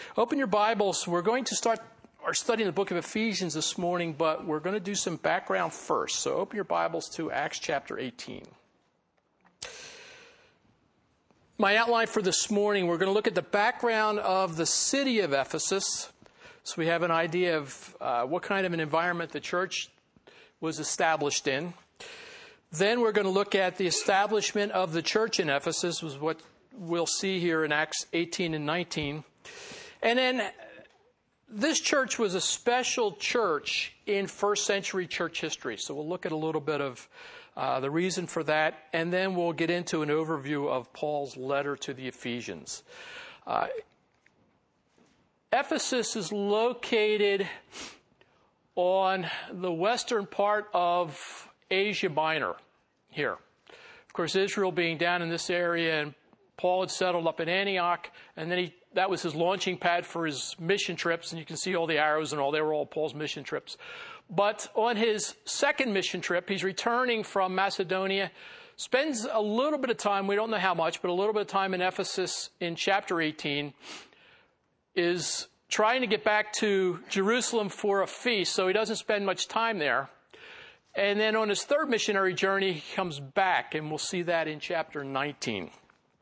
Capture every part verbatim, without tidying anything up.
Open your Bibles. We're going to start our study in the book of Ephesians this morning, but we're going to do some background first. So open your Bibles to Acts chapter eighteen. My outline for this morning, we're going to look at the background of the city of Ephesus, so we have an idea of uh, what kind of an environment the church was established in. Then we're going to look at the establishment of the church in Ephesus, was what we'll see here in Acts eighteen and nineteen. And then this church was a special church in first century church history. So we'll look at a little bit of uh, the reason for that, and then we'll get into an overview of Paul's letter to the Ephesians. Uh, Ephesus is located on the western part of Asia Minor here. Of course, Israel being down in this area, and Paul had settled up in Antioch, and then he that was his launching pad for his mission trips, and you can see all the arrows and all. They were all Paul's mission trips. But on his second mission trip, he's returning from Macedonia, spends a little bit of time, we don't know how much, but a little bit of time in Ephesus in chapter eighteen, is trying to get back to Jerusalem for a feast, so he doesn't spend much time there. And then on his third missionary journey, he comes back, and we'll see that in chapter nineteen.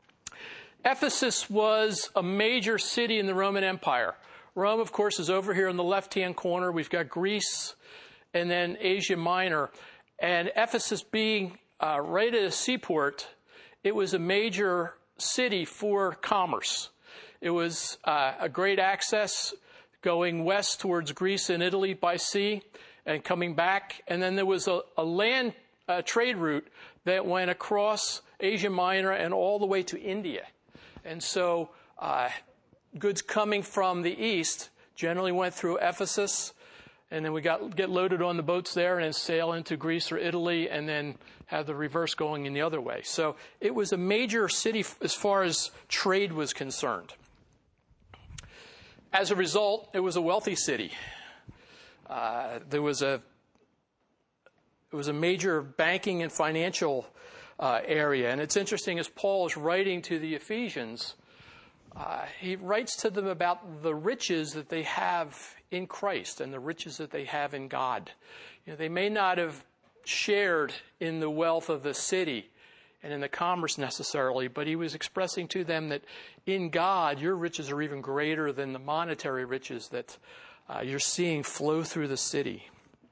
Ephesus was a major city in the Roman Empire. Rome, of course, is over here in the left-hand corner. We've got Greece and then Asia Minor. And Ephesus being uh, right at a seaport, it was a major city for commerce. It was uh, a great access going west towards Greece and Italy by sea and coming back. And then there was a, a land uh, trade route that went across Asia Minor and all the way to India. And so uh, goods coming from the east generally went through Ephesus, and then we got get loaded on the boats there and then sail into Greece or Italy, and then have the reverse going in the other way. So it was a major city as far as trade was concerned. As a result, it was a wealthy city. Uh, there was a it was a major banking and financial Uh, area. And it's interesting, as Paul is writing to the Ephesians, uh, he writes to them about the riches that they have in Christ and the riches that they have in God. You know, they may not have shared in the wealth of the city and in the commerce necessarily, but he was expressing to them that in God, your riches are even greater than the monetary riches that uh, you're seeing flow through the city.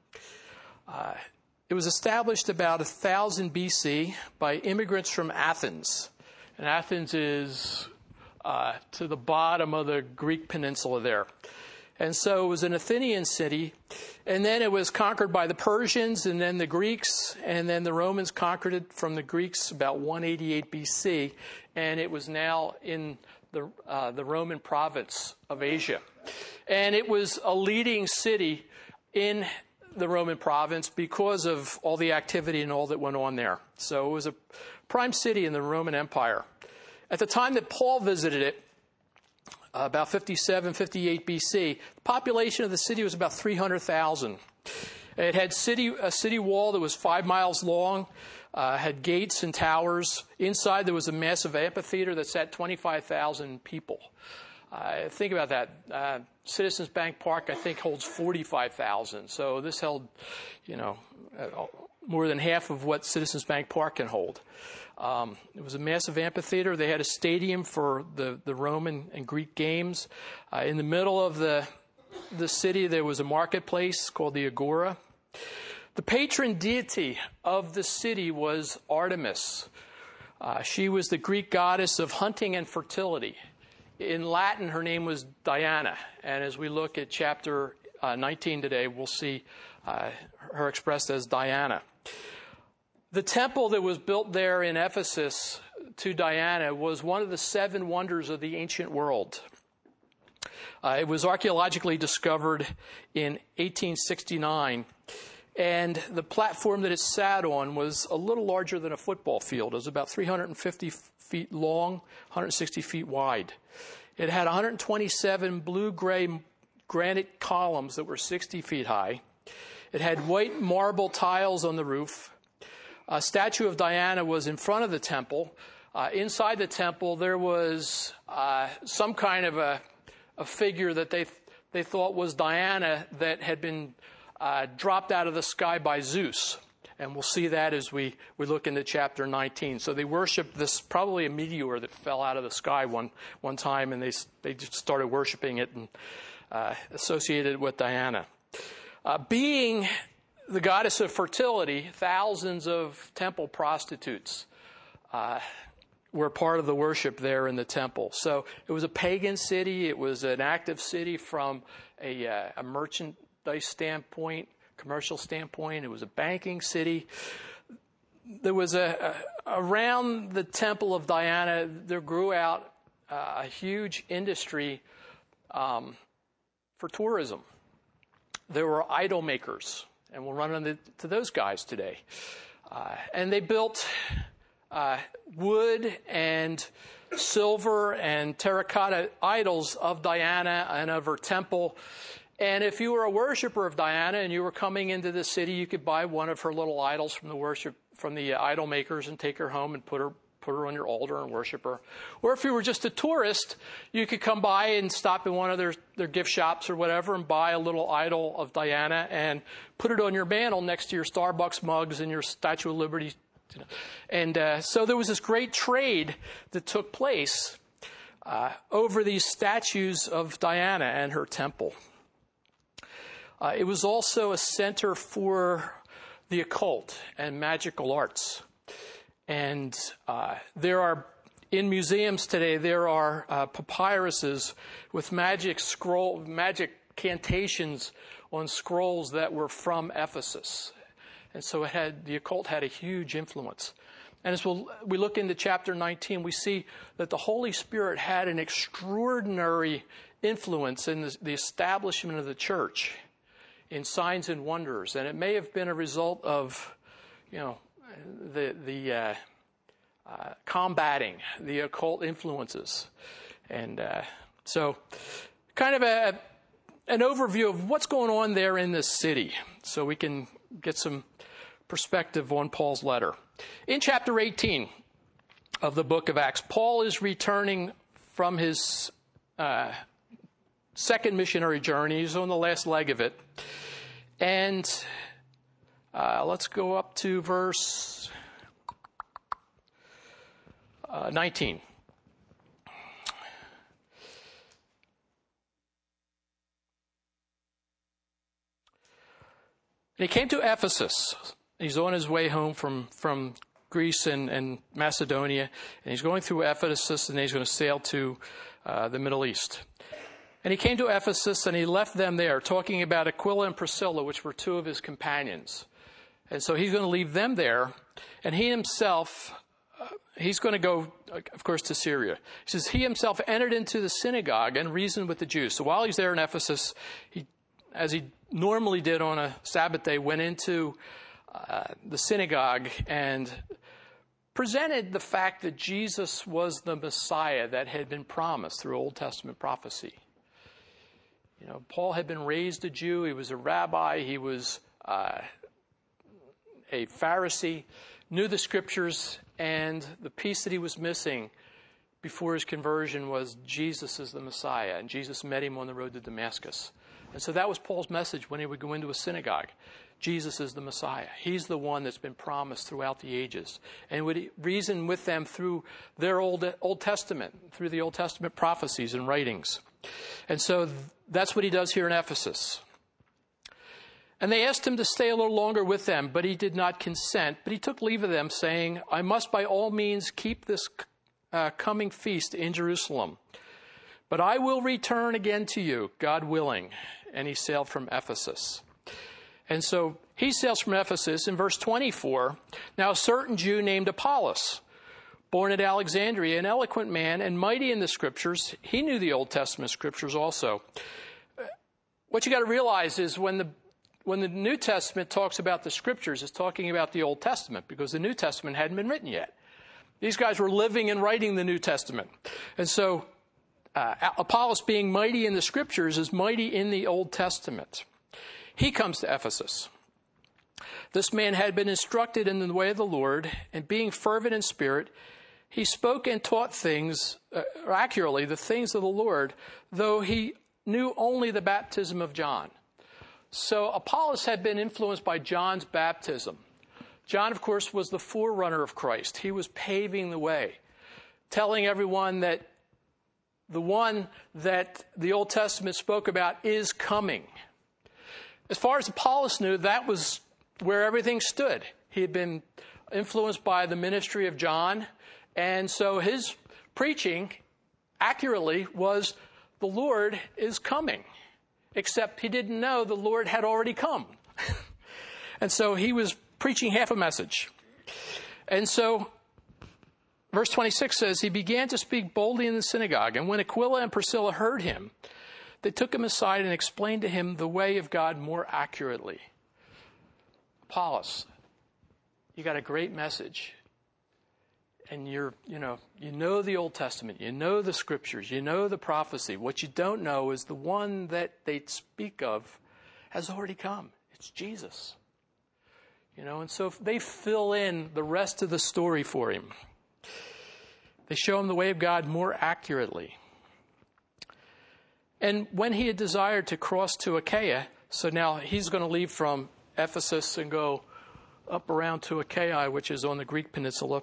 Uh, It was established about one thousand B C by immigrants from Athens. And Athens is uh, to the bottom of the Greek peninsula there. And so it was an Athenian city. And then it was conquered by the Persians and then the Greeks. And then the Romans conquered it from the Greeks about one eighty-eight B C. And it was now in the, uh, the Roman province of Asia. And it was a leading city in the Roman province because of all the activity and all that went on there. So it was a prime city in the Roman Empire. At the time that Paul visited it, uh, about fifty-seven, fifty-eight B C, the population of the city was about three hundred thousand. It had city, a city wall that was five miles long, uh, had gates and towers. Inside there was a massive amphitheater that sat twenty-five thousand people. Uh, think about that. Uh, Citizens Bank Park, I think, holds forty-five thousand. So this held, you know, uh, more than half of what Citizens Bank Park can hold. Um, it was a massive amphitheater. They had a stadium for the, the Roman and Greek games. Uh, in the middle of the, the city, there was a marketplace called the Agora. The patron deity of the city was Artemis. Uh, she was the Greek goddess of hunting and fertility. In Latin, her name was Diana, and as we look at chapter uh, nineteen today, we'll see uh, her expressed as Diana. The temple that was built there in Ephesus to Diana was one of the seven wonders of the ancient world. Uh, it was archaeologically discovered in eighteen sixty-nine, and the platform that it sat on was a little larger than a football field. It was about three hundred fifty feet long, one hundred sixty feet wide. It had one hundred twenty-seven blue-gray granite columns that were sixty feet high. It had white marble tiles on the roof. A statue of Diana was in front of the temple. Uh, inside the temple, there was uh, some kind of a a figure that they they thought was Diana that had been uh, dropped out of the sky by Zeus. And we'll see that as we, we look into chapter nineteen. So they worshiped this, probably a meteor that fell out of the sky one one time, and they they just started worshiping it and uh, associated it with Diana. Uh, being the goddess of fertility, thousands of temple prostitutes uh, were part of the worship there in the temple. So it was a pagan city. It was an active city from a, uh, a merchandise standpoint, commercial standpoint. It was a banking city. There was a, a around the temple of Diana, there grew out uh, a huge industry um, for tourism. There were idol makers, and we'll run into those guys today. Uh, and they built uh, wood and silver and terracotta idols of Diana and of her temple. And if you were a worshiper of Diana and you were coming into the city, you could buy one of her little idols from the worship from the idol makers and take her home and put her put her on your altar and worship her. Or if you were just a tourist, you could come by and stop in one of their, their gift shops or whatever and buy a little idol of Diana and put it on your mantle next to your Starbucks mugs and your Statue of Liberty. And uh, so there was this great trade that took place uh, over these statues of Diana and her temple. Uh, it was also a center for the occult and magical arts. And uh, there are, in museums today, there are uh, papyruses with magic scroll, magic cantations on scrolls that were from Ephesus. And so it had, the occult had a huge influence. And as we'll, we look into chapter nineteen, we see that the Holy Spirit had an extraordinary influence in the, the establishment of the church in signs and wonders. And it may have been a result of, you know, the the uh, uh, combating the occult influences. And uh, so kind of a an overview of what's going on there in this city so we can get some perspective on Paul's letter. In chapter eighteen of the book of Acts, Paul is returning from his uh, second missionary journey. He's on the last leg of it. And uh, let's go up to verse uh, nineteen. And he came to Ephesus. He's on his way home from, from Greece and, and Macedonia. And he's going through Ephesus, and he's going to sail to uh, the Middle East. And he came to Ephesus, and he left them there, talking about Aquila and Priscilla, which were two of his companions. And so he's going to leave them there. And he himself, uh, he's going to go, of course, to Syria. He says, he himself entered into the synagogue and reasoned with the Jews. So while he's there in Ephesus, he, as he normally did on a Sabbath day, went into uh, the synagogue and presented the fact that Jesus was the Messiah that had been promised through Old Testament prophecy. You know, Paul had been raised a Jew. He was a rabbi. He was uh, a Pharisee, knew the scriptures, and the piece that he was missing before his conversion was Jesus is the Messiah. And Jesus met him on the road to Damascus. And so that was Paul's message when he would go into a synagogue. Jesus is the Messiah. He's the one that's been promised throughout the ages. And would reason with them through their Old, Old Testament, through the Old Testament prophecies and writings. And so that's what he does here in Ephesus. And they asked him to stay a little longer with them, but he did not consent. But he took leave of them, saying, I must by all means keep this uh, coming feast in Jerusalem. But I will return again to you, God willing. And he sailed from Ephesus. And so he sails from Ephesus in verse twenty-four. Now a certain Jew named Apollos, born at Alexandria, an eloquent man and mighty in the scriptures. He knew the Old Testament scriptures also. What you got to realize is when the when the New Testament talks about the scriptures, it's talking about the Old Testament because the New Testament hadn't been written yet. These guys were living and writing the New Testament. And so uh, Apollos, being mighty in the scriptures, is mighty in the Old Testament. He comes to Ephesus. This man had been instructed in the way of the Lord, and being fervent in spirit, he spoke and taught things, uh, accurately, the things of the Lord, though he knew only the baptism of John. So Apollos had been influenced by John's baptism. John, of course, was the forerunner of Christ. He was paving the way, telling everyone that the one that the Old Testament spoke about is coming. As far as Apollos knew, that was where everything stood. He had been influenced by the ministry of John, and so his preaching accurately was, the Lord is coming. Except he didn't know the Lord had already come. And so he was preaching half a message. And so verse twenty-six says, he began to speak boldly in the synagogue. And when Aquila and Priscilla heard him, they took him aside and explained to him the way of God more accurately. Apollos, you got a great message. And you're, you know, you know the Old Testament, you know the scriptures, you know the prophecy. What you don't know is the one that they speak of has already come. It's Jesus. You know, and so they fill in the rest of the story for him. They show him the way of God more accurately. And when he had desired to cross to Achaia, so now he's going to leave from Ephesus and go up around to Achaia, which is on the Greek peninsula.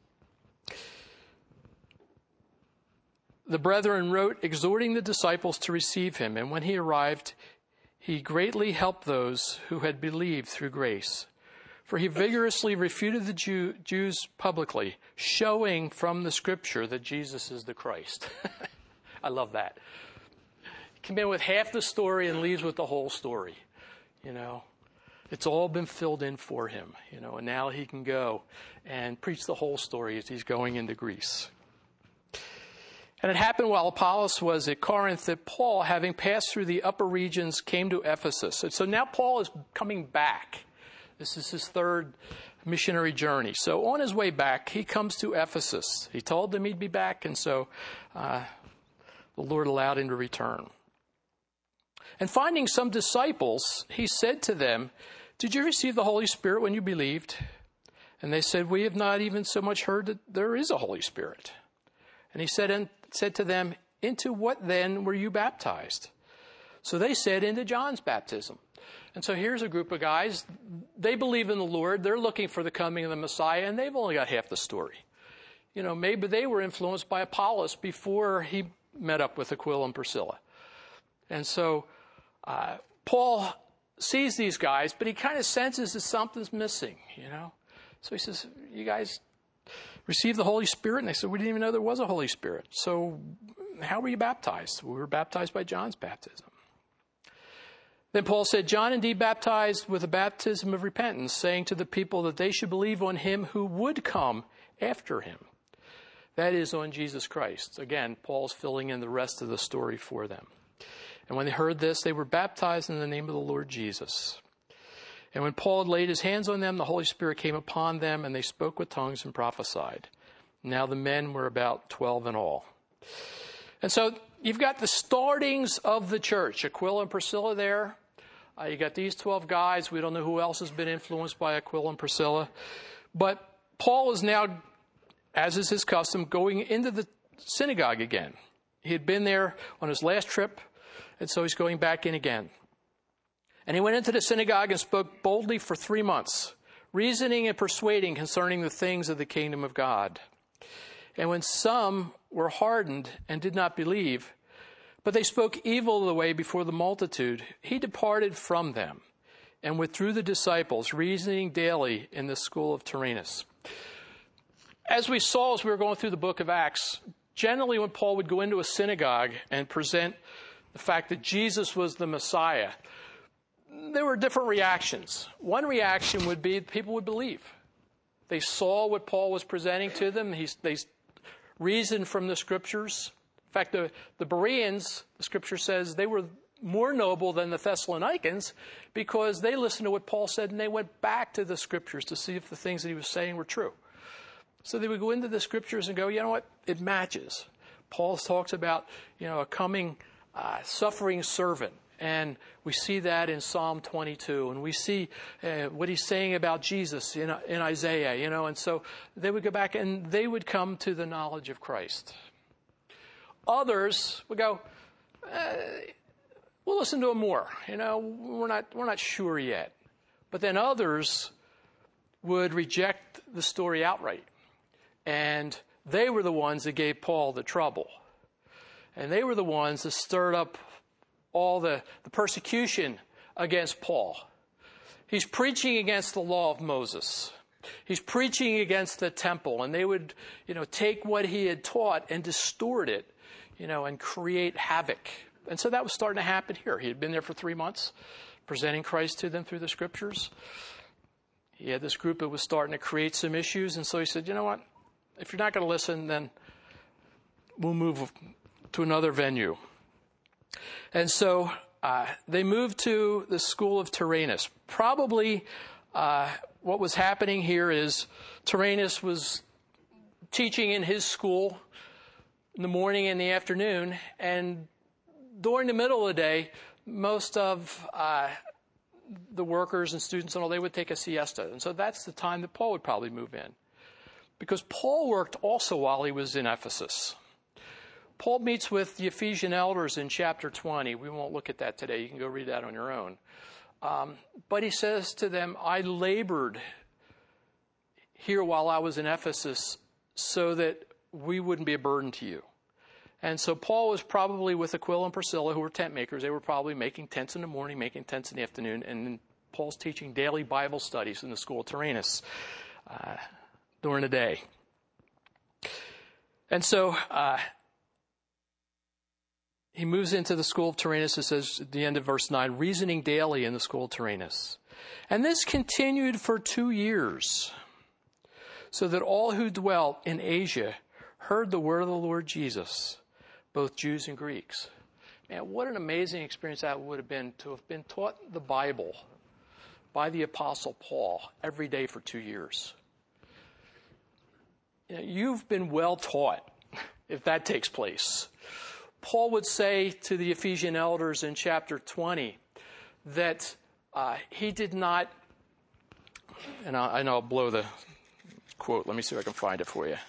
The brethren wrote, exhorting the disciples to receive him. And when he arrived, he greatly helped those who had believed through grace. For he vigorously refuted the Jew, Jews publicly, showing from the scripture that Jesus is the Christ. I love that. He came in with half the story and leaves with the whole story. You know, it's all been filled in for him, you know, and now he can go and preach the whole story as he's going into Greece. And it happened while Apollos was at Corinth that Paul, having passed through the upper regions, came to Ephesus. And so now Paul is coming back. This is his third missionary journey. So on his way back, he comes to Ephesus. He told them he'd be back, and so uh, the Lord allowed him to return. And finding some disciples, he said to them, did you receive the Holy Spirit when you believed? And they said, we have not even so much heard that there is a Holy Spirit. And he said, and said to them, into what then were you baptized? So they said, into John's baptism. And so here's a group of guys. They believe in the Lord. They're looking for the coming of the Messiah, and they've only got half the story. You know, maybe they were influenced by Apollos before he met up with Aquila and Priscilla. And so uh, Paul sees these guys, but he kind of senses that something's missing, you know. So he says, you guys received the Holy Spirit? And they said, we didn't even know there was a Holy Spirit. So how were you baptized? We were baptized by John's baptism. Then Paul said, John indeed baptized with a baptism of repentance, saying to the people that they should believe on him who would come after him. That is, on Jesus Christ. Again, Paul's filling in the rest of the story for them. And when they heard this, they were baptized in the name of the Lord Jesus. And when Paul had laid his hands on them, the Holy Spirit came upon them, and they spoke with tongues and prophesied. Now the men were about twelve in all. And so you've got the startings of the church. Aquila and Priscilla there. Uh, you got these twelve guys. We don't know who else has been influenced by Aquila and Priscilla. But Paul is now, as is his custom, going into the synagogue again. He had been there on his last trip, and so he's going back in again. And he went into the synagogue and spoke boldly for three months, reasoning and persuading concerning the things of the kingdom of God. And when some were hardened and did not believe, but they spoke evil of the way before the multitude, he departed from them and withdrew the disciples, reasoning daily in the school of Tyrannus. As we saw as we were going through the book of Acts, generally when Paul would go into a synagogue and present the fact that Jesus was the Messiah, there were different reactions. One reaction would be people would believe. They saw what Paul was presenting to them. He, they reasoned from the scriptures. In fact, the, the Bereans, the scripture says, they were more noble than the Thessalonians because they listened to what Paul said and they went back to the scriptures to see if the things that he was saying were true. So they would go into the scriptures and go, you know what, it matches. Paul talks about, you know, a coming uh, suffering servant. And we see that in Psalm twenty-two. And we see uh, what he's saying about Jesus in, in Isaiah, you know. And so they would go back and they would come to the knowledge of Christ. Others would go, uh, we'll listen to him more. You know, we're not, we're not sure yet. But then others would reject the story outright. And they were the ones that gave Paul the trouble. And they were the ones that stirred up all the, the persecution against Paul. He's preaching against the law of Moses. He's preaching against the temple. And they would, you know, take what he had taught and distort it, you know, and create havoc. And so that was starting to happen here. He had been there for three months, presenting Christ to them through the scriptures. He had this group that was starting to create some issues. And so he said, you know what? If you're not going to listen, then we'll move to another venue. And so uh, they moved to the school of Tyrannus. Probably uh, what was happening here is Tyrannus was teaching in his school in the morning and the afternoon. And during the middle of the day, most of uh, the workers and students and all, they would take a siesta. And so that's the time that Paul would probably move in. Because Paul worked also while he was in Ephesus. Paul meets with the Ephesian elders in chapter twenty. We won't look at that today. You can go read that on your own. Um, but he says to them, I labored here while I was in Ephesus so that we wouldn't be a burden to you. And so Paul was probably with Aquila and Priscilla, who were tent makers. They were probably making tents in the morning, making tents in the afternoon. And Paul's teaching daily Bible studies in the school of Tyrannus uh, during the day. And so uh, he moves into the school of Tyrannus. It says at the end of verse nine, reasoning daily in the school of Tyrannus. And this continued for two years, so that all who dwelt in Asia heard the word of the Lord Jesus, both Jews and Greeks. Man, what an amazing experience that would have been to have been taught the Bible by the Apostle Paul every day for two years. You know, you've been well taught if that takes place. Paul would say to the Ephesian elders in chapter twenty that uh, he did not, and I, I know I'll blow the quote. Let me see if I can find it for you.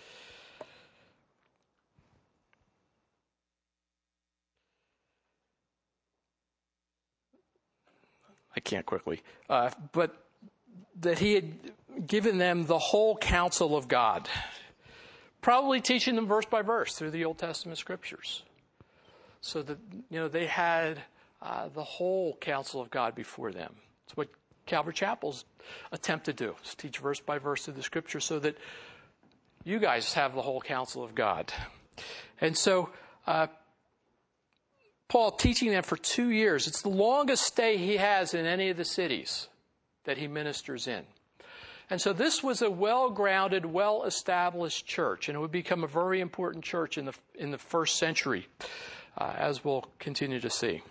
I can't quickly. Uh, but that he had given them the whole counsel of God. Probably teaching them verse by verse through the Old Testament scriptures. So that, you know, they had uh, the whole counsel of God before them. It's what Calvary Chapel's attempt to do, is teach verse by verse through the scriptures so that you guys have the whole counsel of God. And so uh, Paul teaching them for two years. It's the longest stay he has in any of the cities that he ministers in. And so this was a well-grounded, well-established church, and it would become a very important church in the in the first century, uh, as we'll continue to see.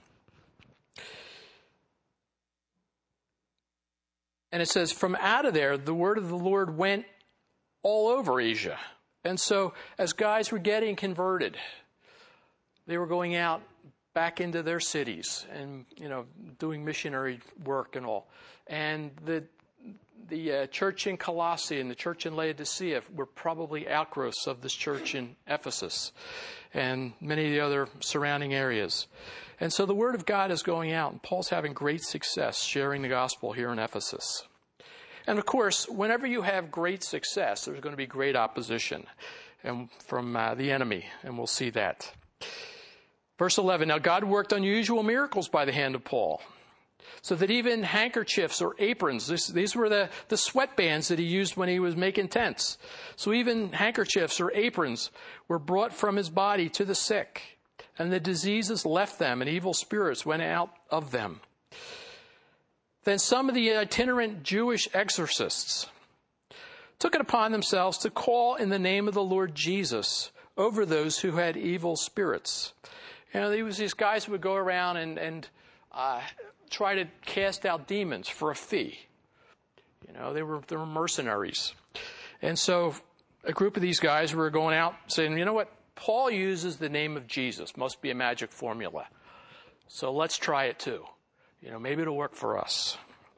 And it says, from out of there, the word of the Lord went all over Asia. And so as guys were getting converted, they were going out back into their cities and, you know, doing missionary work and all. And the the uh, church in Colossae and the church in Laodicea were probably outgrowths of this church in Ephesus and many of the other surrounding areas. And so the word of God is going out, and Paul's having great success sharing the gospel here in Ephesus. And of course, whenever you have great success, there's going to be great opposition and from uh, the enemy, and we'll see that. Verse eleven, now God worked unusual miracles by the hand of Paul, so that even handkerchiefs or aprons, this, these were the, the sweatbands that he used when he was making tents. So even handkerchiefs or aprons were brought from his body to the sick, and the diseases left them, and evil spirits went out of them. Then some of the itinerant Jewish exorcists took it upon themselves to call in the name of the Lord Jesus over those who had evil spirits. You know, there was these guys who would go around and, and uh, try to cast out demons for a fee. You know, they were they were mercenaries. And so a group of these guys were going out saying, you know what, Paul uses the name of Jesus. Must be a magic formula. So let's try it too. You know, maybe it'll work for us.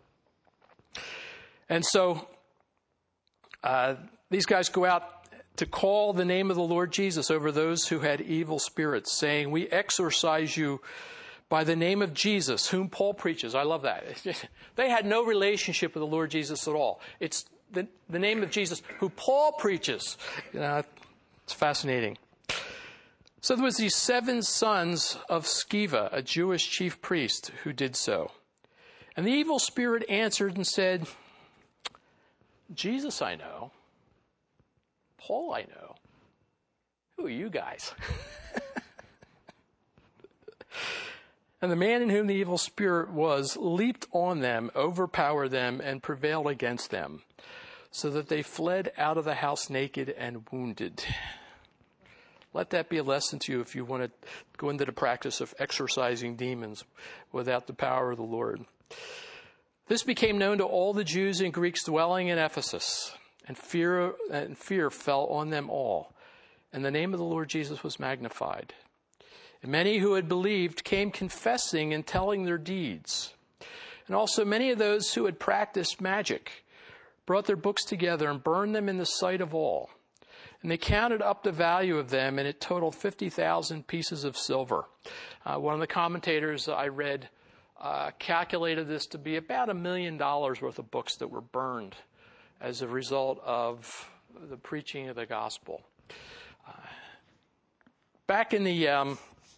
And so uh, these guys go out to call the name of the Lord Jesus over those who had evil spirits, saying, we exorcise you by the name of Jesus, whom Paul preaches. I love that. They had no relationship with the Lord Jesus at all. It's the, the name of Jesus, who Paul preaches. You know, it's fascinating. So there was these seven sons of Sceva, a Jewish chief priest, who did so. And the evil spirit answered and said, Jesus I know. Paul I know. Who are you guys? And the man in whom the evil spirit was leaped on them, overpowered them, and prevailed against them, so that they fled out of the house naked and wounded. Let that be a lesson to you if you want to go into the practice of exorcising demons without the power of the Lord. This became known to all the Jews and Greeks dwelling in Ephesus, and fear and fear fell on them all, and the name of the Lord Jesus was magnified. And many who had believed came confessing and telling their deeds. And also many of those who had practiced magic brought their books together and burned them in the sight of all. And they counted up the value of them, and it totaled fifty thousand pieces of silver. Uh, one of the commentators I read uh, calculated this to be about a million dollars worth of books that were burned as a result of the preaching of the gospel. Uh, back in the um,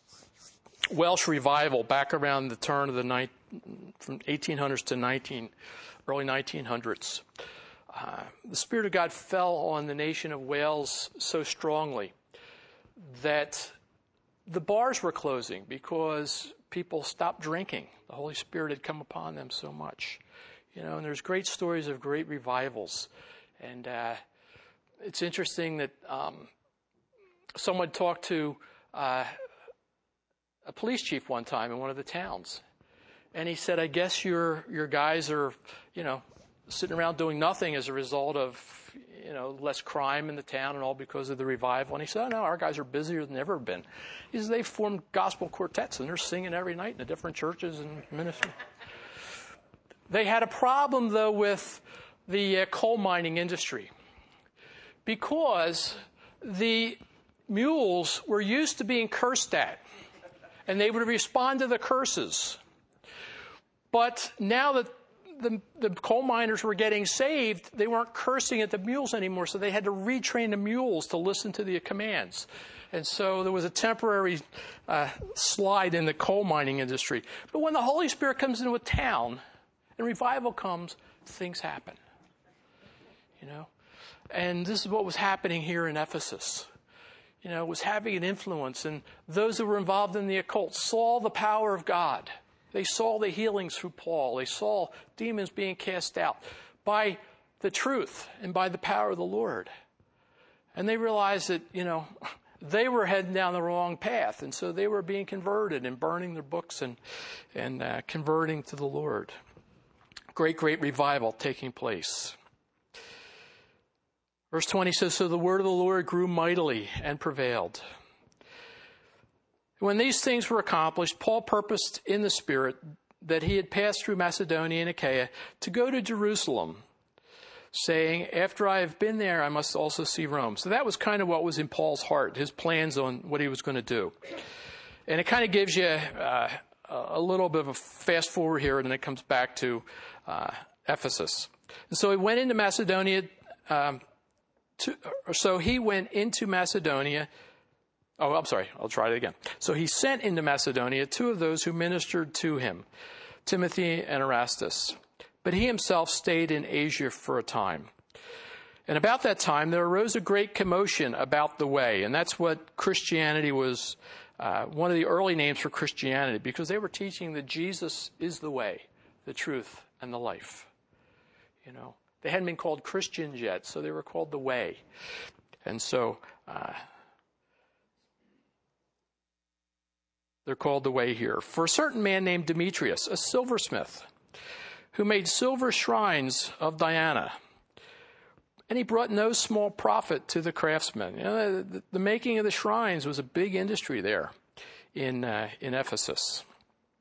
Welsh revival, back around the turn of the ni- from eighteen hundreds to nineteen, early nineteen hundreds, uh, the Spirit of God fell on the nation of Wales so strongly that the bars were closing because people stopped drinking. The Holy Spirit had come upon them so much. You know, and there's great stories of great revivals. And uh, it's interesting that um, someone talked to uh, a police chief one time in one of the towns. And he said, I guess your your guys are, you know, sitting around doing nothing as a result of, you know, less crime in the town and all because of the revival. And he said, oh, no, our guys are busier than ever been. He says, they've formed gospel quartets and they're singing every night in the different churches and ministry. They had a problem, though, with the uh, coal mining industry because the mules were used to being cursed at, and they would respond to the curses. But now that the, the coal miners were getting saved, they weren't cursing at the mules anymore, so they had to retrain the mules to listen to the commands. And so there was a temporary uh, slide in the coal mining industry. But when the Holy Spirit comes into a town and revival comes, things happen. You know? And this is what was happening here in Ephesus. You know, it was having an influence, and those who were involved in the occult saw the power of God. They saw the healings through Paul. They saw demons being cast out by the truth and by the power of the Lord. And they realized that, you know, they were heading down the wrong path, and so they were being converted and burning their books and, and uh, converting to the Lord. Great, great revival taking place. Verse twenty says, so the word of the Lord grew mightily and prevailed. When these things were accomplished, Paul purposed in the Spirit that he had passed through Macedonia and Achaia to go to Jerusalem, saying, after I have been there, I must also see Rome. So that was kind of what was in Paul's heart, his plans on what he was going to do. And it kind of gives you uh, a little bit of a fast forward here, and then it comes back to uh, Ephesus. And so he went into Macedonia. Um, to, so he went into Macedonia. Oh, I'm sorry. I'll try it again. So he sent into Macedonia two of those who ministered to him, Timothy and Erastus. But he himself stayed in Asia for a time. And about that time, there arose a great commotion about the way. And that's what Christianity was, uh, one of the early names for Christianity, because they were teaching that Jesus is the way, the truth, and the life. You know, they hadn't been called Christians yet, so they were called the way. And so uh, they're called the way here. For a certain man named Demetrius, a silversmith, who made silver shrines of Diana. And he brought no small profit to the craftsmen. You know, the, the making of the shrines was a big industry there in uh, in Ephesus.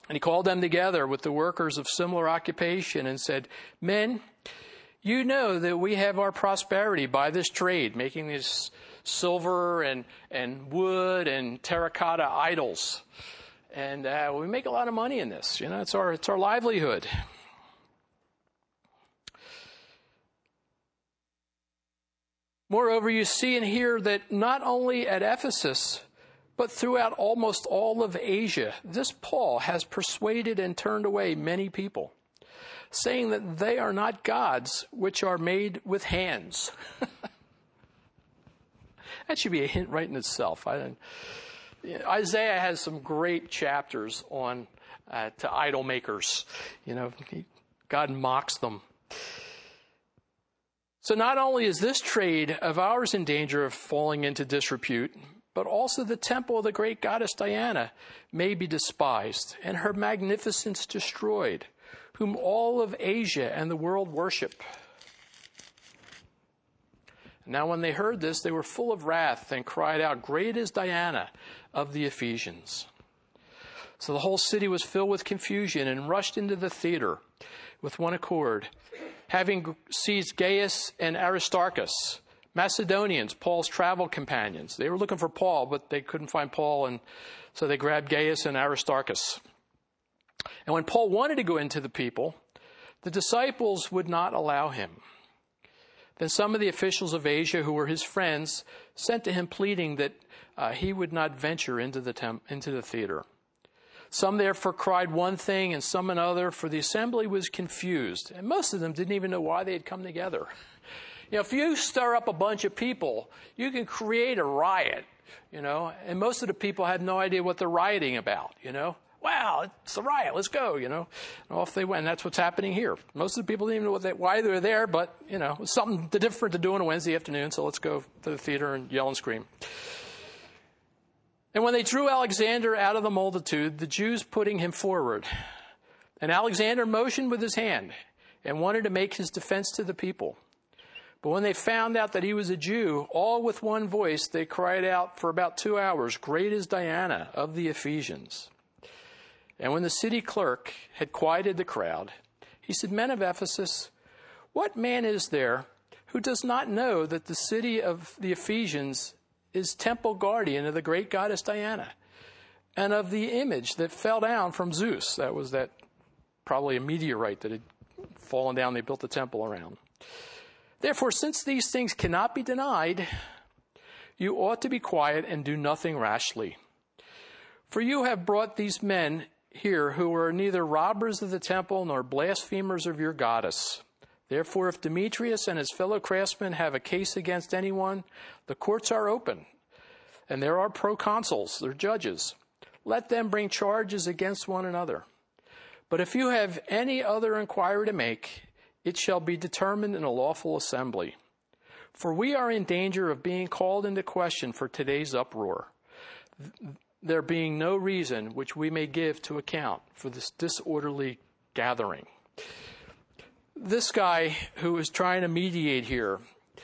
And he called them together with the workers of similar occupation and said, "Men, you know that we have our prosperity by this trade, making these silver and, and wood and terracotta idols. And uh, we make a lot of money in this. You know, it's our, it's our livelihood." Moreover, you see and hear that not only at Ephesus, but throughout almost all of Asia, this Paul has persuaded and turned away many people, saying that they are not gods which are made with hands. That should be a hint right in itself. I don't, you know, Isaiah has some great chapters on uh, to idol makers. You know, he, God mocks them. So not only is this trade of ours in danger of falling into disrepute, but also the temple of the great goddess Diana may be despised and her magnificence destroyed, whom all of Asia and the world worship. Now when they heard this, they were full of wrath and cried out, "Great is Diana of the Ephesians." So the whole city was filled with confusion and rushed into the theater with one accord, having seized Gaius and Aristarchus, Macedonians, Paul's travel companions. They were looking for Paul, but they couldn't find Paul, and so they grabbed Gaius and Aristarchus. And when Paul wanted to go into the people, the disciples would not allow him. Then some of the officials of Asia, who were his friends, sent to him pleading that uh, he would not venture into the temp- into the theater. Some therefore cried one thing and some another, for the assembly was confused. And most of them didn't even know why they had come together. You know, if you stir up a bunch of people, you can create a riot, you know, and most of the people had no idea what they're rioting about, you know. Wow, it's a riot, let's go, you know. And off they went. And that's what's happening here. Most of the people didn't even know what they, why they were there, but, you know, it was something different to do on a Wednesday afternoon, so let's go to the theater and yell and scream. And when they drew Alexander out of the multitude, the Jews putting him forward, and Alexander motioned with his hand and wanted to make his defense to the people. But when they found out that he was a Jew, all with one voice, they cried out for about two hours, "Great is Diana of the Ephesians." And when the city clerk had quieted the crowd, he said, "Men of Ephesus, what man is there who does not know that the city of the Ephesians is temple guardian of the great goddess Diana, and of the image that fell down from Zeus?" That was that probably a meteorite that had fallen down. They built the temple around. "Therefore, since these things cannot be denied, you ought to be quiet and do nothing rashly. For you have brought these men here who are neither robbers of the temple nor blasphemers of your goddess. Therefore, if Demetrius and his fellow craftsmen have a case against anyone, the courts are open, and there are proconsuls, their judges. Let them bring charges against one another. But if you have any other inquiry to make, it shall be determined in a lawful assembly. For we are in danger of being called into question for today's uproar, there being no reason which we may give to account for this disorderly gathering." This guy who is trying to mediate here,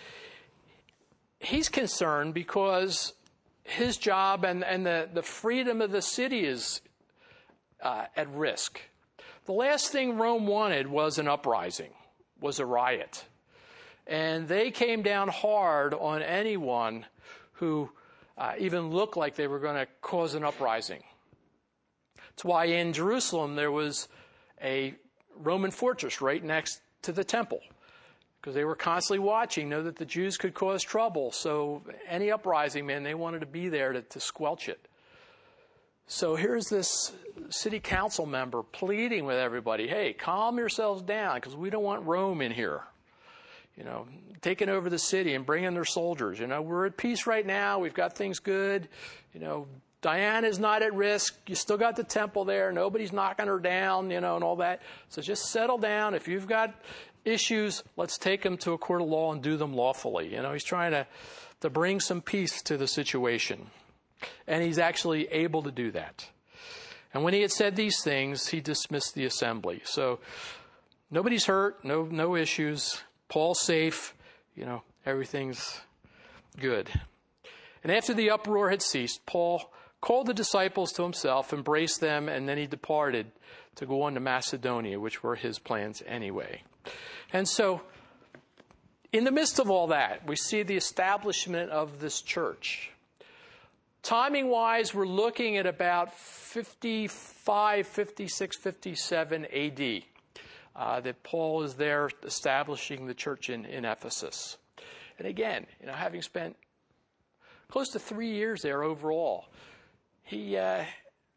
he's concerned because his job and, and the, the freedom of the city is uh, at risk. The last thing Rome wanted was an uprising, was a riot. And they came down hard on anyone who uh, even looked like they were going to cause an uprising. That's why in Jerusalem there was a Roman fortress right next to the temple, because they were constantly watching, know that the Jews could cause trouble. So any uprising, man, they wanted to be there to, to squelch it. So here's this city council member pleading with everybody, "Hey, calm yourselves down, because we don't want Rome in here, you know, taking over the city and bringing their soldiers. You know, we're at peace right now. We've got things good. You know, Diana's not at risk. You still got the temple there. Nobody's knocking her down, you know, and all that. So just settle down. If you've got issues, let's take them to a court of law and do them lawfully." You know, he's trying to, to bring some peace to the situation. And he's actually able to do that. And when he had said these things, he dismissed the assembly. So nobody's hurt, no, no issues. Paul's safe, you know, everything's good. And after the uproar had ceased, Paul called the disciples to himself, embraced them, and then he departed to go on to Macedonia, which were his plans anyway. And so, in the midst of all that, we see the establishment of this church. Timing-wise, we're looking at about fifty-five, fifty-six, fifty-seven A D, uh, that Paul is there establishing the church in, in Ephesus. And again, you know, having spent close to three years there overall, he uh,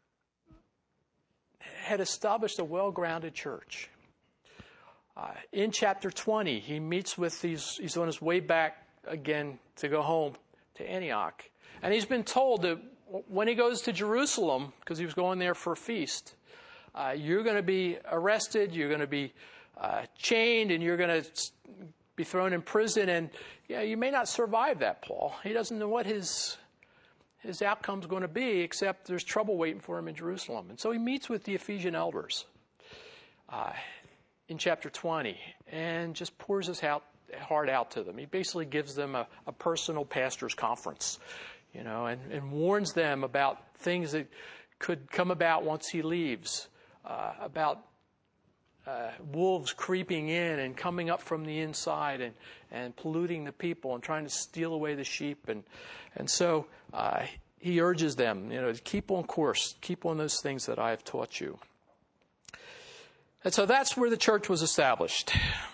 had established a well-grounded church. Uh, in chapter twenty, he meets with these, he's on his way back again to go home to Antioch. And he's been told that when he goes to Jerusalem, because he was going there for a feast, uh, you're going to be arrested, you're going to be uh, chained, and you're going to be thrown in prison. And yeah, you may not survive that, Paul. He doesn't know what his his outcome's going to be, except there's trouble waiting for him in Jerusalem. And so he meets with the Ephesian elders uh, in chapter twenty and just pours his heart out to them. He basically gives them a, a personal pastor's conference, you know, and, and warns them about things that could come about once he leaves, uh, about uh, wolves creeping in and coming up from the inside and, and polluting the people and trying to steal away the sheep. And, and so uh, he urges them, you know, to keep on course, keep on those things that I have taught you. And so that's where the church was established.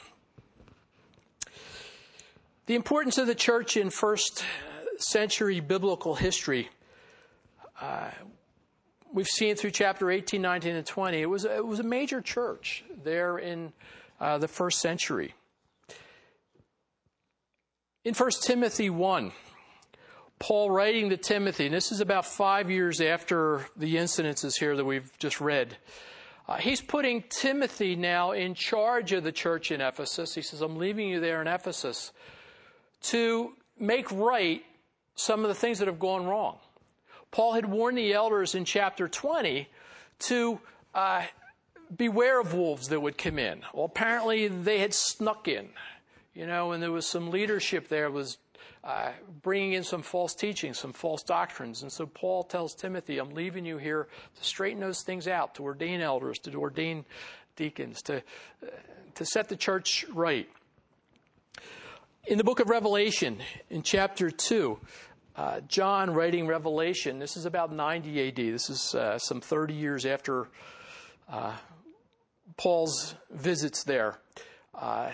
The importance of the church in first century biblical history, uh, we've seen through chapter eighteen, nineteen, and twenty. It was, it was a major church there in uh, the first century. In First Timothy one, Paul writing to Timothy, and this is about five years after the incidences here that we've just read, uh, he's putting Timothy now in charge of the church in Ephesus. He says, I'm leaving you there in Ephesus to make right some of the things that have gone wrong. Paul had warned the elders in chapter twenty to uh, beware of wolves that would come in. Well, apparently they had snuck in, you know, and there was some leadership there was uh, bringing in some false teaching, some false doctrines. And so Paul tells Timothy, I'm leaving you here to straighten those things out, to ordain elders, to ordain deacons, to, uh, to set the church right. In the book of Revelation, in chapter two, uh, John writing Revelation, this is about ninety A D. This is uh, some thirty years after uh, Paul's visits there. Uh,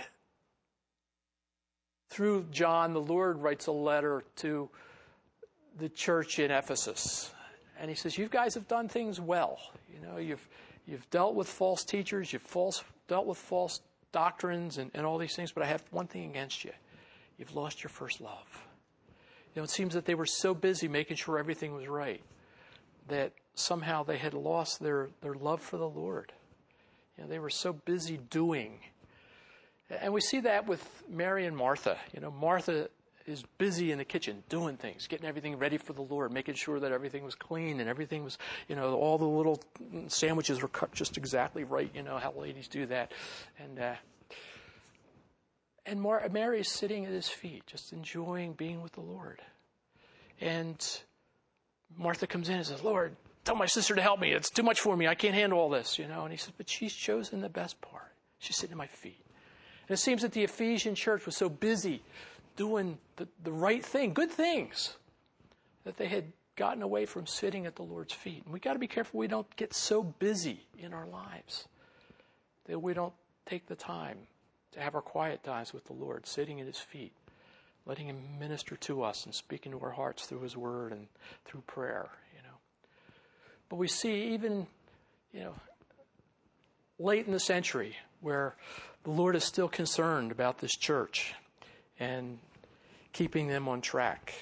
through John, the Lord writes a letter to the church in Ephesus. And he says, you guys have done things well. You know, you've you've dealt with false teachers, you've false, dealt with false doctrines and, and all these things, but I have one thing against you. You've lost your first love. You know, it seems that they were so busy making sure everything was right that somehow they had lost their, their love for the Lord. You know, they were so busy doing. And we see that with Mary and Martha. You know, Martha is busy in the kitchen doing things, getting everything ready for the Lord, making sure that everything was clean and everything was, you know, all the little sandwiches were cut just exactly right. You know how ladies do that. And, uh, And Mary is sitting at his feet, just enjoying being with the Lord. And Martha comes in and says, Lord, tell my sister to help me. It's too much for me. I can't handle all this, you know. And he says, but she's chosen the best part. She's sitting at my feet. And it seems that the Ephesian church was so busy doing the, the right thing, good things, that they had gotten away from sitting at the Lord's feet. And we've got to be careful we don't get so busy in our lives that we don't take the time to have our quiet times with the Lord, sitting at his feet, letting him minister to us and speak into our hearts through his word and through prayer, you know. But we see even, you know, late in the century where the Lord is still concerned about this church and keeping them on track.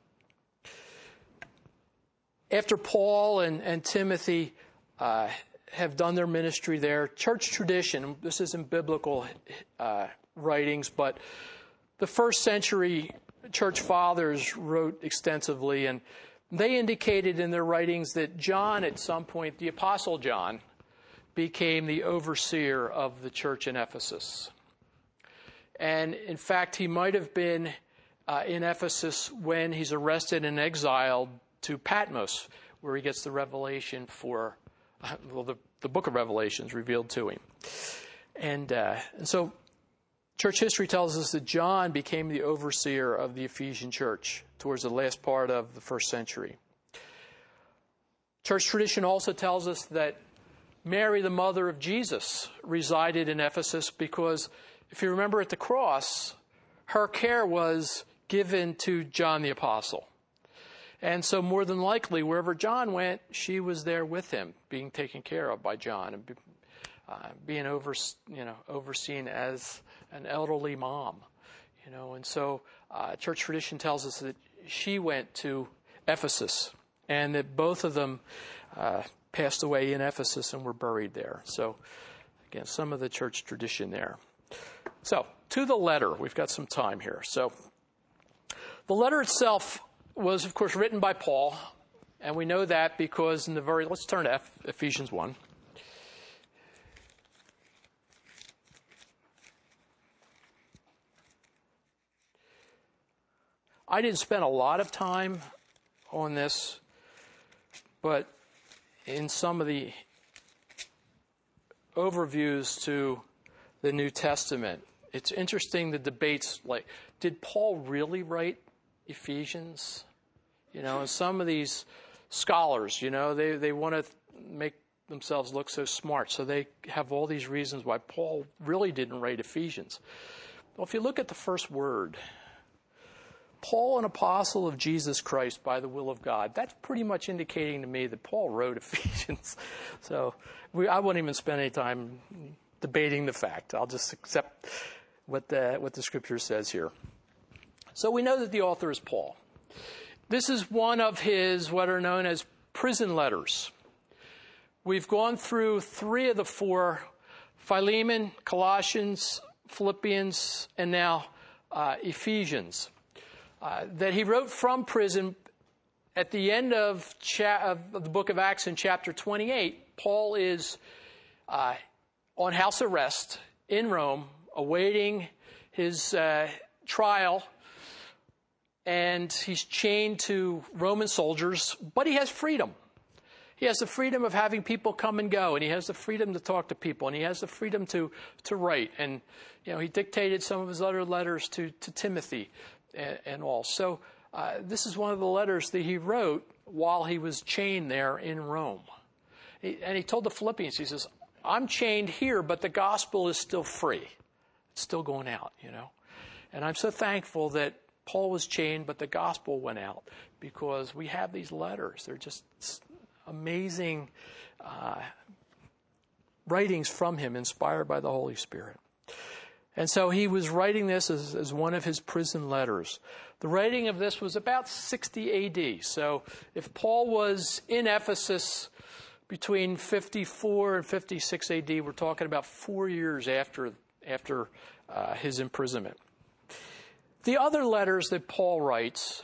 After Paul and, and Timothy uh, have done their ministry there, church tradition, this isn't biblical uh, writings, but the first century church fathers wrote extensively, and they indicated in their writings that John, at some point, the Apostle John, became the overseer of the church in Ephesus. And in fact, he might have been uh, in Ephesus when he's arrested and exiled to Patmos, where he gets the revelation for, well, the, the book of Revelations revealed to him. And, uh, and so church history tells us that John became the overseer of the Ephesian church towards the last part of the first century. Church tradition also tells us that Mary, the mother of Jesus, resided in Ephesus because, if you remember at the cross, her care was given to John the Apostle. And so more than likely, wherever John went, she was there with him, being taken care of by John and uh, being over, you know, overseen as an elderly mom. You know, and so uh, church tradition tells us that she went to Ephesus and that both of them uh, passed away in Ephesus and were buried there. So, again, some of the church tradition there. So, to the letter. We've got some time here. So, the letter itself was, of course, written by Paul, and we know that because in the very... Let's turn to F, Ephesians one. I didn't spend a lot of time on this, but in some of the overviews to the New Testament, it's interesting the debates, like, did Paul really write Ephesians? You know, and some of these scholars, you know, they, they want to make themselves look so smart, so they have all these reasons why Paul really didn't write Ephesians. Well, if you look at the first word, Paul, an apostle of Jesus Christ by the will of God, that's pretty much indicating to me that Paul wrote Ephesians. So we, I won't even spend any time debating the fact. I'll just accept what the, what the scripture says here. So we know that the author is Paul. This is one of his what are known as prison letters. We've gone through three of the four, Philemon, Colossians, Philippians, and now uh, Ephesians. Uh, that he wrote from prison. At the end of, cha- of the book of Acts in chapter twenty-eight, Paul is uh, on house arrest in Rome, awaiting his uh, trial, and he's chained to Roman soldiers, but he has freedom. He has the freedom of having people come and go, and he has the freedom to talk to people, and he has the freedom to, to write. And, you know, he dictated some of his other letters to, to Timothy and, and all. So uh, this is one of the letters that he wrote while he was chained there in Rome. He, and he told the Philippians, he says, I'm chained here, but the gospel is still free. It's still going out, you know. And I'm so thankful that Paul was chained, but the gospel went out, because we have these letters. They're just amazing uh, writings from him, inspired by the Holy Spirit. And so he was writing this as, as one of his prison letters. The writing of this was about sixty A D. So if Paul was in Ephesus between fifty-four and fifty-six A D, we're talking about four years after, after uh, his imprisonment. The other letters that Paul writes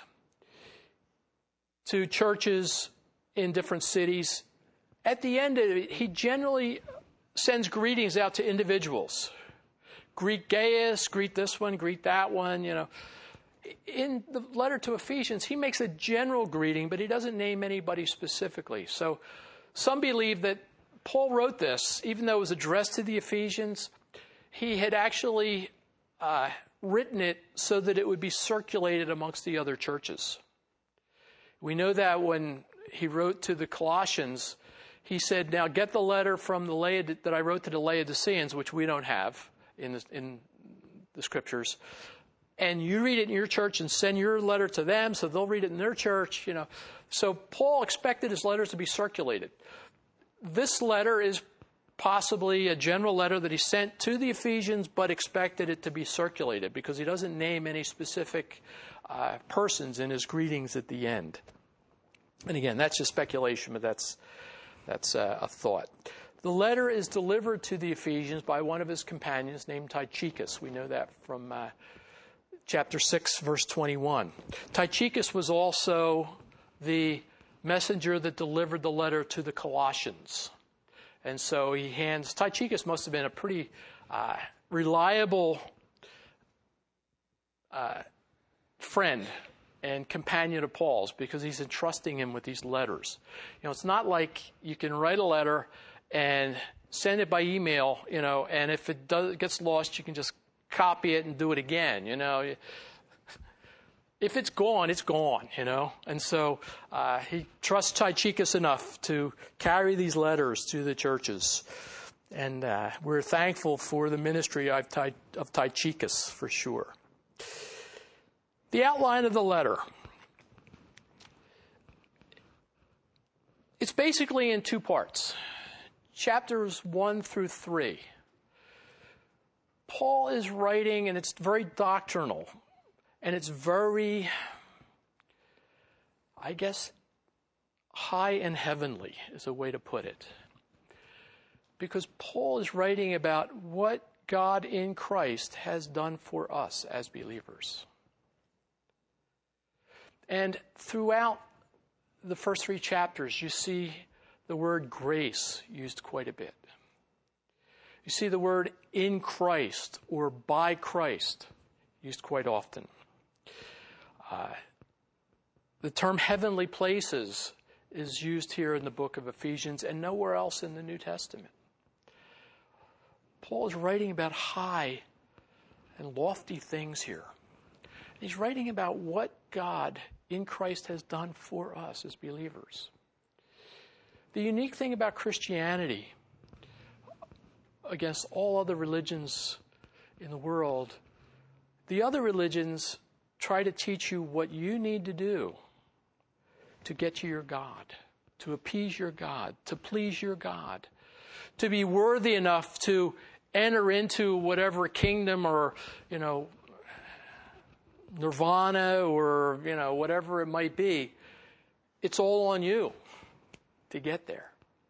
to churches in different cities, at the end of it, he generally sends greetings out to individuals. Greet Gaius, greet this one, greet that one, you know. In the letter to Ephesians, he makes a general greeting, but he doesn't name anybody specifically. So some believe that Paul wrote this, even though it was addressed to the Ephesians, he had actually uh, written it so that it would be circulated amongst the other churches. We know that when he wrote to the Colossians, he said, now get the letter from the Laod- that I wrote to the Laodiceans, which we don't have in the, in the scriptures, and you read it in your church and send your letter to them so they'll read it in their church, you know. So Paul expected his letters to be circulated. This letter is possibly a general letter that he sent to the Ephesians, but expected it to be circulated because he doesn't name any specific uh, persons in his greetings at the end. And again, that's just speculation, but that's that's uh, a thought. The letter is delivered to the Ephesians by one of his companions named Tychicus. We know that from uh, chapter six, verse twenty-one. Tychicus was also the messenger that delivered the letter to the Colossians. And so he hands, Tychicus must have been a pretty uh, reliable uh, friend and companion of Paul's because he's entrusting him with these letters. You know, it's not like you can write a letter and send it by email, you know, and if it does, gets lost, you can just copy it and do it again, you know. If it's gone, it's gone, you know. And so uh, he trusts Tychicus enough to carry these letters to the churches. And uh, we're thankful for the ministry of, Ty- of Tychicus, for sure. The outline of the letter. It's basically in two parts. Chapters one through three. Paul is writing, and it's very doctrinal. And it's very, I guess, high and heavenly is a way to put it. Because Paul is writing about what God in Christ has done for us as believers. And throughout the first three chapters, you see the word grace used quite a bit. You see the word in Christ or by Christ used quite often. Uh, the term heavenly places is used here in the book of Ephesians and nowhere else in the New Testament. Paul is writing about high and lofty things here. He's writing about what God in Christ has done for us as believers. The unique thing about Christianity against all other religions in the world, the other religions try to teach you what you need to do to get to your God, to appease your God, to please your God, to be worthy enough to enter into whatever kingdom or, you know, nirvana or, you know, whatever it might be. It's all on you to get there.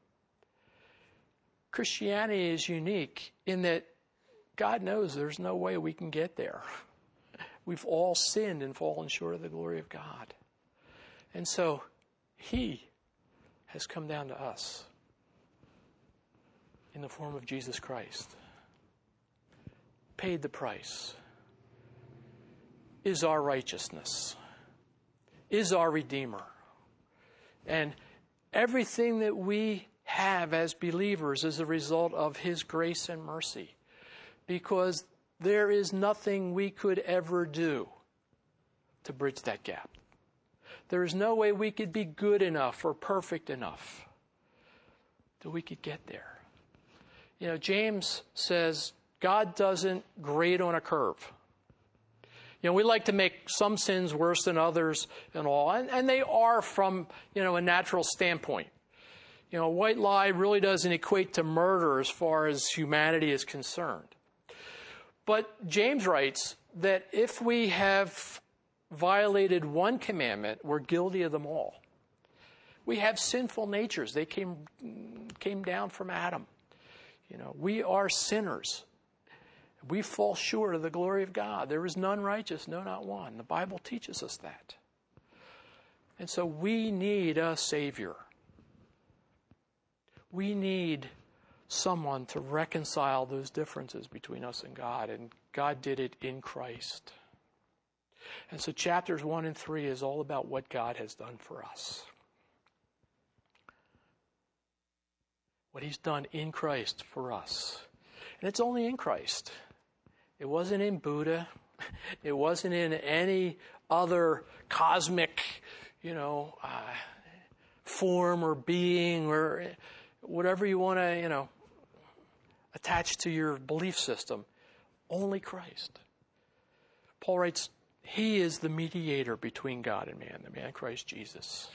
Christianity is unique in that God knows there's no way we can get there. We've all sinned and fallen short of the glory of God. And so he has come down to us in the form of Jesus Christ, paid the price, is our righteousness, is our Redeemer. And everything that we have as believers is a result of his grace and mercy, because there is nothing we could ever do to bridge that gap. There is no way we could be good enough or perfect enough that we could get there. You know, James says God doesn't grade on a curve. You know, we like to make some sins worse than others and all, and, and they are from, you know, a natural standpoint. You know, a white lie really doesn't equate to murder as far as humanity is concerned. But James writes that if we have violated one commandment, we're guilty of them all. We have sinful natures. They came came down from Adam. You know, we are sinners. We fall short of the glory of God. There is none righteous, no, not one. The Bible teaches us that. And so we need a Savior. We need someone to reconcile those differences between us and God, and God did it in Christ. And so chapters one and three is all about what God has done for us. What he's done in Christ for us. And it's only in Christ. It wasn't in Buddha. It wasn't in any other cosmic, you know, uh, form or being or whatever you want to, you know, attach to your belief system. Only Christ. Paul writes, he is the mediator between God and man, the man Christ Jesus.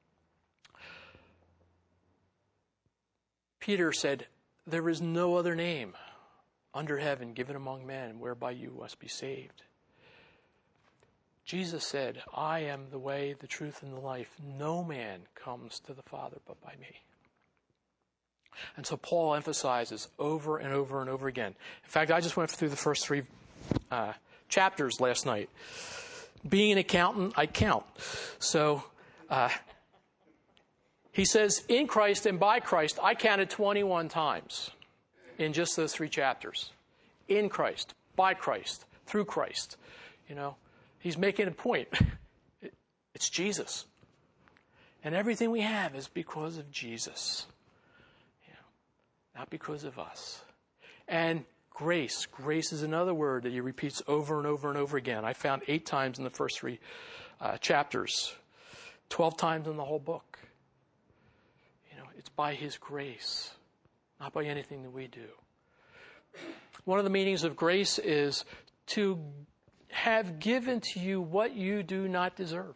Peter said, there is no other name under heaven given among men whereby you must be saved. Jesus said, I am the way, the truth, and the life. No man comes to the Father but by me. And so Paul emphasizes over and over and over again. In fact, I just went through the first three uh, chapters last night. Being an accountant, I count. So uh, he says, in Christ and by Christ, I counted twenty-one times in just those three chapters. In Christ, by Christ, through Christ. You know, he's making a point. It's Jesus. And everything we have is because of Jesus. You know, not because of us. And grace. Grace is another word that he repeats over and over and over again. I found eight times in the first three uh, chapters. Twelve times in the whole book. You know, it's by his grace. Not by anything that we do. One of the meanings of grace is to have given to you what you do not deserve.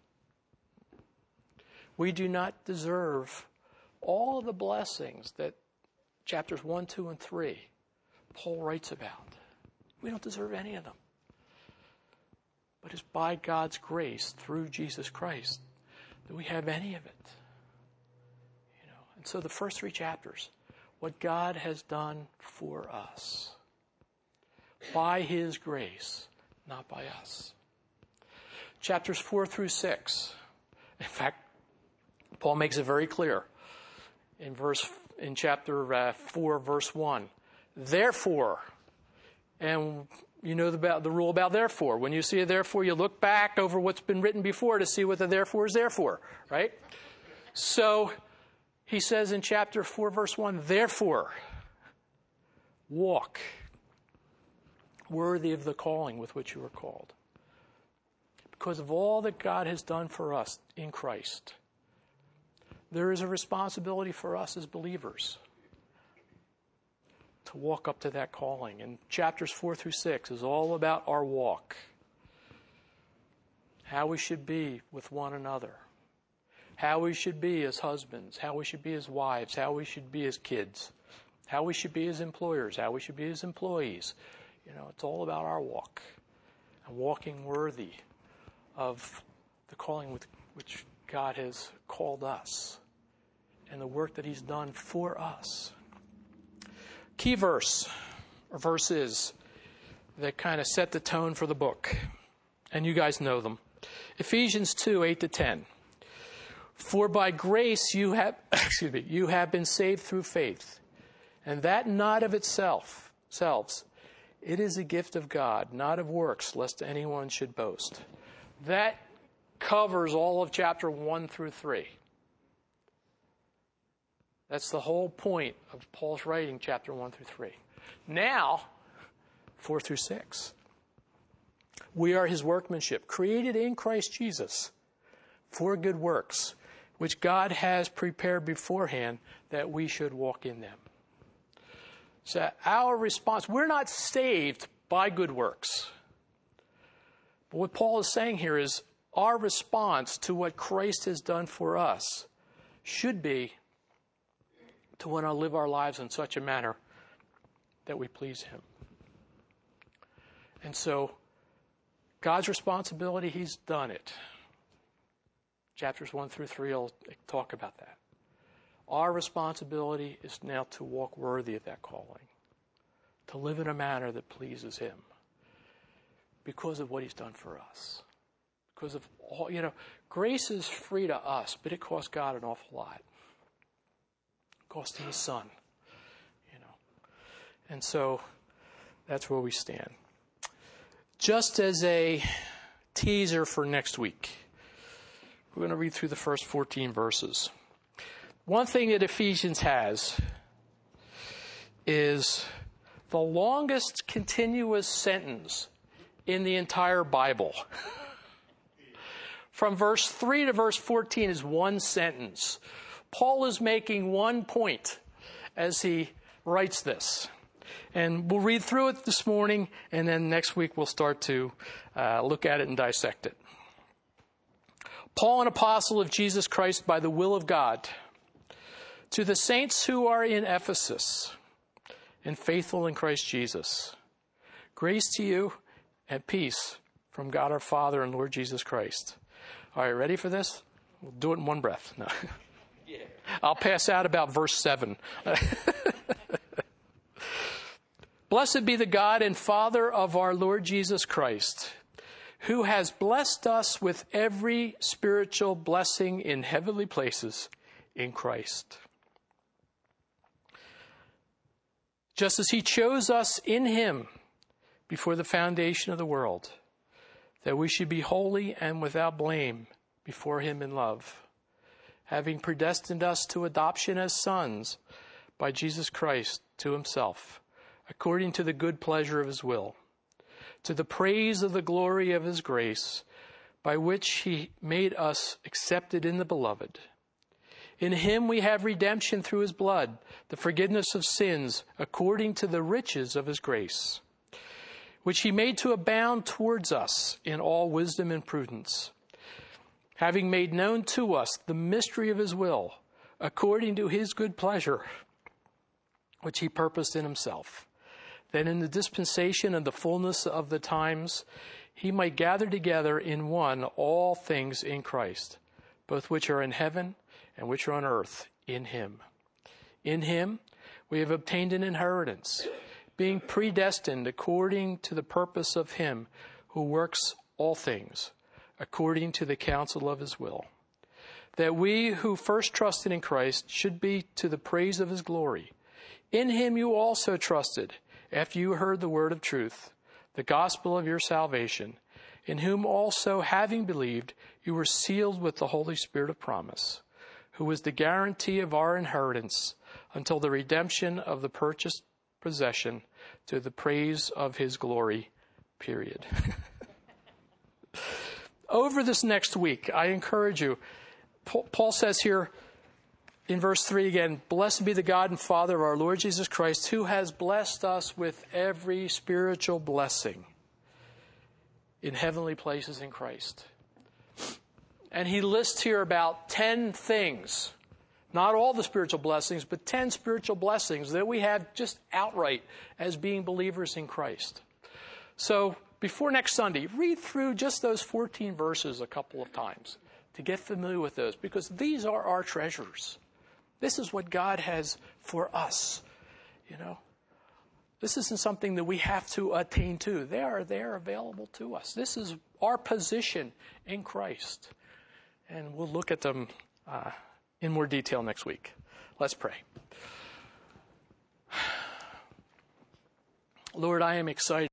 We do not deserve all of the blessings that chapters one, two, and three Paul writes about. We don't deserve any of them. But it's by God's grace through Jesus Christ that we have any of it. You know, and so the first three chapters, what God has done for us. By his grace, not by us. Chapters four through six. In fact, Paul makes it very clear in verse in chapter uh, four, verse one. Therefore, and you know the, the rule about therefore. When you see a therefore, you look back over what's been written before to see what the therefore is there for, right? So he says in chapter four, verse one, therefore, walk worthy of the calling with which you are called. Because of all that God has done for us in Christ, there is a responsibility for us as believers to walk up to that calling. And chapters four through six is all about our walk. How we should be with one another. How we should be as husbands. How we should be as wives. How we should be as kids. How we should be as employers. How we should be as employees. You know, it's all about our walk. And walking worthy of the calling with which God has called us. And the work that he's done for us. Key verse, or verses, that kind of set the tone for the book. And you guys know them. Ephesians two, eight to ten. For by grace you have, excuse me, you have been saved through faith. And that not of itself, selves. It is a gift of God, not of works, lest anyone should boast. That covers all of chapter one through three. That's the whole point of Paul's writing, chapter one through three. Now, four through six. We are his workmanship, created in Christ Jesus for good works, which God has prepared beforehand that we should walk in them. So our response, we're not saved by good works. But what Paul is saying here is our response to what Christ has done for us should be to want to live our lives in such a manner that we please him. And so, God's responsibility, he's done it. Chapters one through three will talk about that. Our responsibility is now to walk worthy of that calling, to live in a manner that pleases him because of what he's done for us. Because of all, you know, grace is free to us, but it costs God an awful lot. It cost him his son, you know. And so that's where we stand. Just as a teaser for next week, we're going to read through the first fourteen verses. One thing that Ephesians has is the longest continuous sentence in the entire Bible. From verse three to verse fourteen is one sentence. Paul is making one point as he writes this. And we'll read through it this morning, and then next week we'll start to uh, look at it and dissect it. Paul, an apostle of Jesus Christ by the will of God, to the saints who are in Ephesus and faithful in Christ Jesus, grace to you and peace from God our Father and Lord Jesus Christ. All right, ready for this? We'll do it in one breath. No. Yeah. I'll pass out about verse seven. Blessed be the God and Father of our Lord Jesus Christ, who has blessed us with every spiritual blessing in heavenly places in Christ. Just as he chose us in him before the foundation of the world, that we should be holy and without blame before him in love, having predestined us to adoption as sons by Jesus Christ to himself, according to the good pleasure of his will, to the praise of the glory of his grace, by which he made us accepted in the beloved. In him we have redemption through his blood, the forgiveness of sins, according to the riches of his grace, which he made to abound towards us in all wisdom and prudence, having made known to us the mystery of his will, according to his good pleasure, which he purposed in himself, that in the dispensation of the fullness of the times he might gather together in one all things in Christ, both which are in heaven and which are on earth, in him. In him we have obtained an inheritance, being predestined according to the purpose of him who works all things according to the counsel of his will, that we who first trusted in Christ should be to the praise of his glory. In him you also trusted, after you heard the word of truth, the gospel of your salvation, in whom also, having believed, you were sealed with the Holy Spirit of promise, who is the guarantee of our inheritance until the redemption of the purchased possession, to the praise of his glory, period. Over this next week, I encourage you, Paul says here in verse three again, blessed be the God and Father of our Lord Jesus Christ, who has blessed us with every spiritual blessing in heavenly places in Christ. And he lists here about ten things, not all the spiritual blessings, but ten spiritual blessings that we have just outright as being believers in Christ. So before next Sunday, read through just those fourteen verses a couple of times to get familiar with those, because these are our treasures. This is what God has for us, you know. This isn't something that we have to attain to. They are there available to us. This is our position in Christ. And we'll look at them uh, in more detail next week. Let's pray. Lord, I am excited.